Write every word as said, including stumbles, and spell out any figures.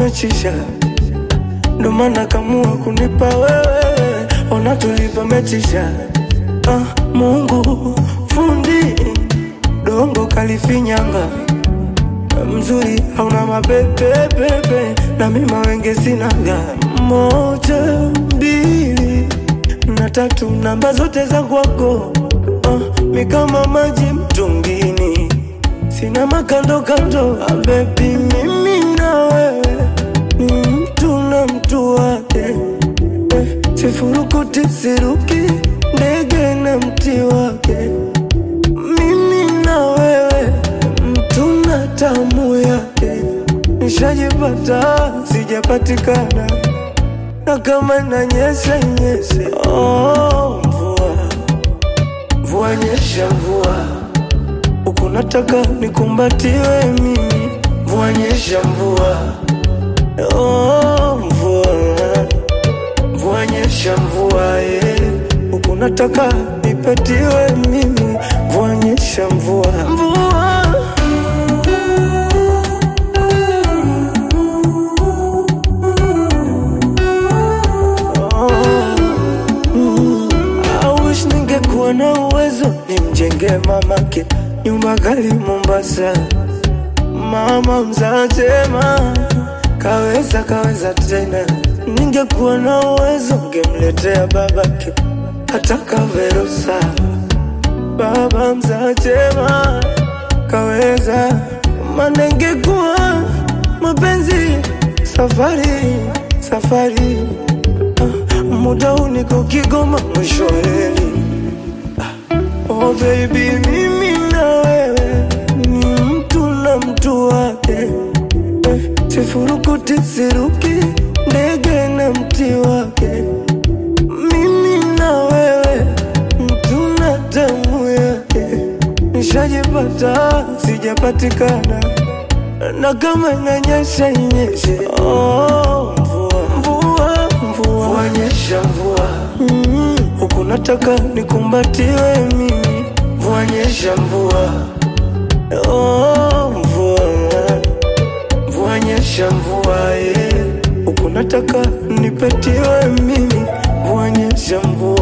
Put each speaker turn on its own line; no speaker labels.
umechisha, ndo maana kamua kunipa wewe. Ona tulivyo metisha. Ah, Mungu fundi dongo kalifinyanga, mzuri hauna mabebe bebe, na mimi mawenge sinaga. Moja mbili na tatu, namba zote za kwako. Ah, mi kama maji mtungini, sina makando kando. Ah, baby mimi na wewe ni mtu na mtu wake. Eh, sifurukuti siruki, ndege na mti wake. Mimi na wewe mtu na tamu yake. Nishajipata sijapatikana, na kama nanyesha nyeshe. Oh, mvua mvua nyesha mvua, uko nataka nikumbatiwe mimi. Mvua nyesha mvua. Oh, mvua mvua nyesha mvua, eh, uko nataka nipatiwe mimi. Mvua nyesha mvua. Mvua ningekuwa na uwezo nimjenge mamake nyumba gali Mombasa. Mama mzatema kaweza kaweza tena. Ningekuwa na uwezo ngemletea babake hata Kaverosa. Baba mzatema kaweza, manengekuwa mapenzi safari safari. Ah, muda uniko Kigoma mwisho wa reli. Oh baby mimi na wewe ni mtu na mtu wake. Eh, sifurukuti siruki, ndege na mti wake. Mimi na wewe mtu na tamu yake. Nishajipata sijapatikana, na kama inanyesha inyeshe. Oh, mvua mvua mvua, mvua nyesha mvua. Mm, huku nataka nikumbatiwe mimi. Mvua nyesha mvua. Oh, mvua mvua nyesha mvua, eh, huku nataka nipetiwe mimi. Mvua nyesha mvua.